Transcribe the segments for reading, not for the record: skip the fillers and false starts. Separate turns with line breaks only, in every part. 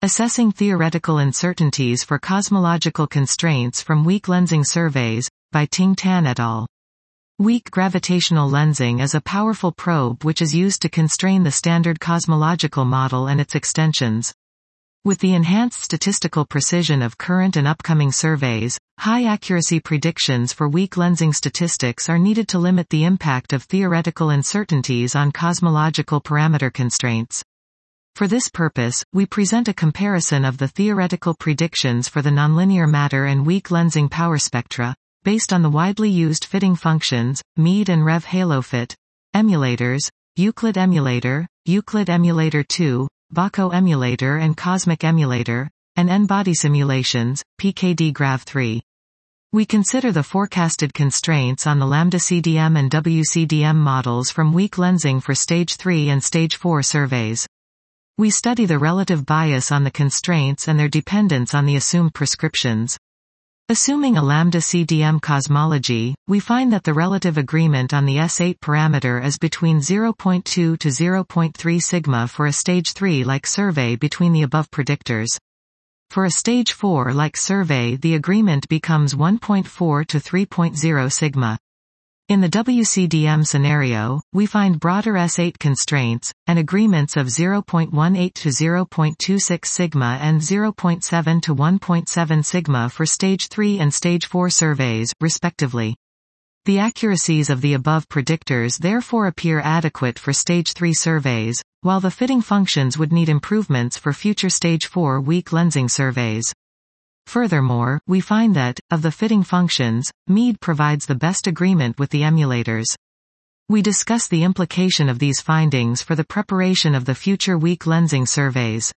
Assessing Theoretical Uncertainties for Cosmological Constraints from Weak Lensing Surveys, by Ting Tan et al. Weak gravitational lensing is a powerful probe which is used to constrain the standard cosmological model and its extensions. With the enhanced statistical precision of current and upcoming surveys, high-accuracy predictions for weak lensing statistics are needed to limit the impact of theoretical uncertainties on cosmological parameter constraints. For this purpose, we present a comparison of the theoretical predictions for the nonlinear matter and weak lensing power spectra, based on the widely used fitting functions, Meade and Rev HaloFit, emulators, Euclid Emulator, Euclid Emulator 2, Baco Emulator and Cosmic Emulator, and N-body simulations, PKD Grav 3. We consider the forecasted constraints on the Lambda CDM and WCDM models from weak lensing for Stage 3 and Stage 4 surveys. We study the relative bias on the constraints and their dependence on the assumed prescriptions. Assuming a lambda CDM cosmology, we find that the relative agreement on the S8 parameter is between 0.2 to 0.3 sigma for a stage 3-like survey between the above predictors. For a stage 4-like survey, the agreement becomes 1.4 to 3.0 sigma. In the WCDM scenario, we find broader S8 constraints, and agreements of 0.18 to 0.26 sigma and 0.7 to 1.7 sigma for Stage 3 and Stage 4 surveys, respectively. The accuracies of the above predictors therefore appear adequate for Stage 3 surveys, while the fitting functions would need improvements for future Stage 4 weak lensing surveys. Furthermore, we find that, of the fitting functions, Meade provides the best agreement with the emulators. We discuss the implication of these findings for the preparation of the future weak lensing surveys.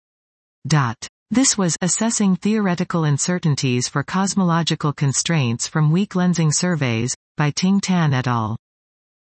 This was Assessing Theoretical Uncertainties for Cosmological Constraints from Weak Lensing Surveys, by Ting Tan et al.